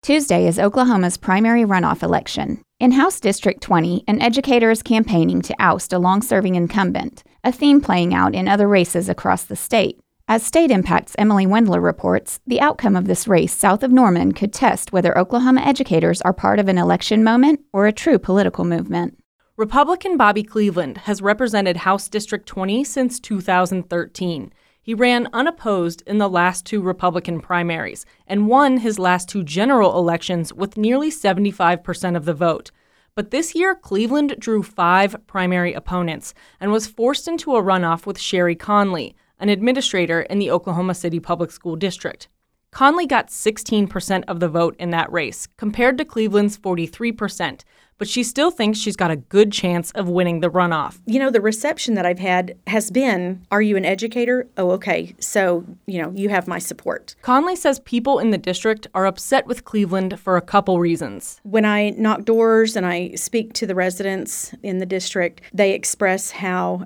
Tuesday is Oklahoma's primary runoff election. In House District 20, an educator is campaigning to oust a long-serving incumbent, a theme playing out in other races across the state. As State Impact's Emily Wendler reports, the outcome of this race south of Norman could test whether Oklahoma educators are part of an election moment or a true political movement. Republican Bobby Cleveland has represented House District 20 since 2013. He ran unopposed in the last two Republican primaries and won his last two general elections with nearly 75% of the vote. But this year, Cleveland drew 5 primary opponents and was forced into a runoff with Sherry Conley, an administrator in the Oklahoma City Public School District. Conley got 16% of the vote in that race, compared to Cleveland's 43%, but she still thinks she's got a good chance of winning the runoff. You know, the reception that I've had has been, are you an educator? Oh, okay. So, you have my support. Conley says people in the district are upset with Cleveland for a couple reasons. When I knock doors and I speak to the residents in the district, they express how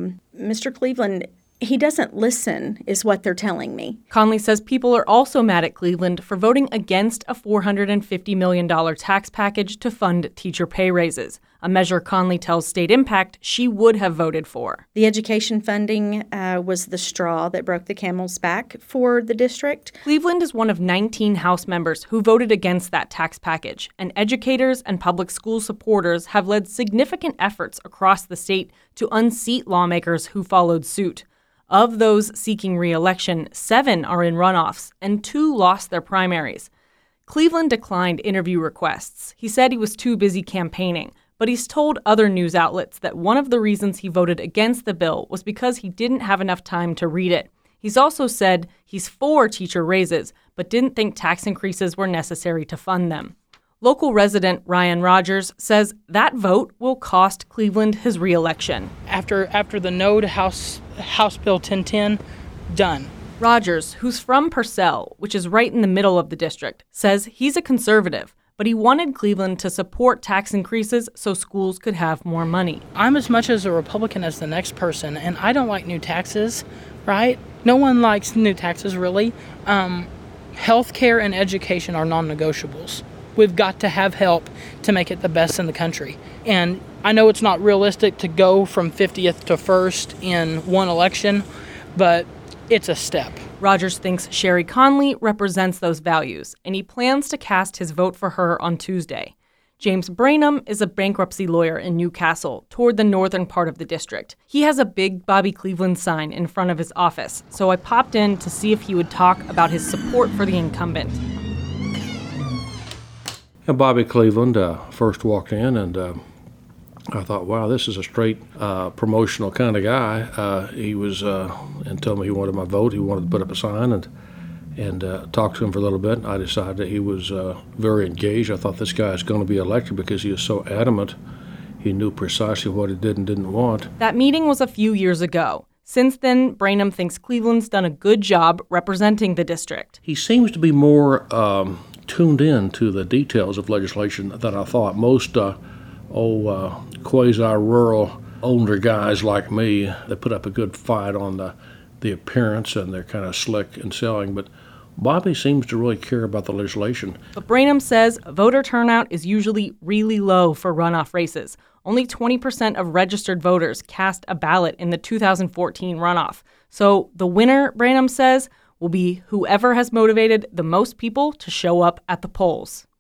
Mr. Cleveland, he doesn't listen, is what they're telling me. Conley says people are also mad at Cleveland for voting against a $450 million tax package to fund teacher pay raises, a measure Conley tells State Impact she would have voted for. The education funding was the straw that broke the camel's back for the district. Cleveland is one of 19 House members who voted against that tax package, and educators and public school supporters have led significant efforts across the state to unseat lawmakers who followed suit. Of those seeking re-election, 7 are in runoffs, and 2 lost their primaries. Cleveland declined interview requests. He said he was too busy campaigning, but he's told other news outlets that one of the reasons he voted against the bill was because he didn't have enough time to read it. He's also said he's for teacher raises, but didn't think tax increases were necessary to fund them. Local resident Ryan Rogers says that vote will cost Cleveland his re-election. After the no to House Bill 1010, done. Rogers, who's from Purcell, which is right in the middle of the district, says he's a conservative, but he wanted Cleveland to support tax increases so schools could have more money. I'm as much as a Republican as the next person, and I don't like new taxes, right? No one likes new taxes, really. Healthcare and education are non-negotiables. We've got to have help to make it the best in the country. And I know it's not realistic to go from 50th to 1st in one election, but it's a step. Rogers thinks Sherry Conley represents those values, and he plans to cast his vote for her on Tuesday. James Branham is a bankruptcy lawyer in Newcastle, toward the northern part of the district. He has a big Bobby Cleveland sign in front of his office, so I popped in to see if he would talk about his support for the incumbent. Bobby Cleveland first walked in, and I thought, wow, this is a straight promotional kind of guy. He was and told me he wanted my vote. He wanted to put up a sign and talk to him for a little bit. I decided that he was very engaged. I thought this guy is going to be elected because he is so adamant. He knew precisely what he did and didn't want. That meeting was a few years ago. Since then, Branham thinks Cleveland's done a good job representing the district. He seems to be more tuned in to the details of legislation than I thought. Most quasi-rural older guys like me, they put up a good fight on the appearance, and they're kind of slick in selling, but Bobby seems to really care about the legislation. But Branham says voter turnout is usually really low for runoff races. Only 20% of registered voters cast a ballot in the 2014 runoff. So the winner, Branham says, will be whoever has motivated the most people to show up at the polls.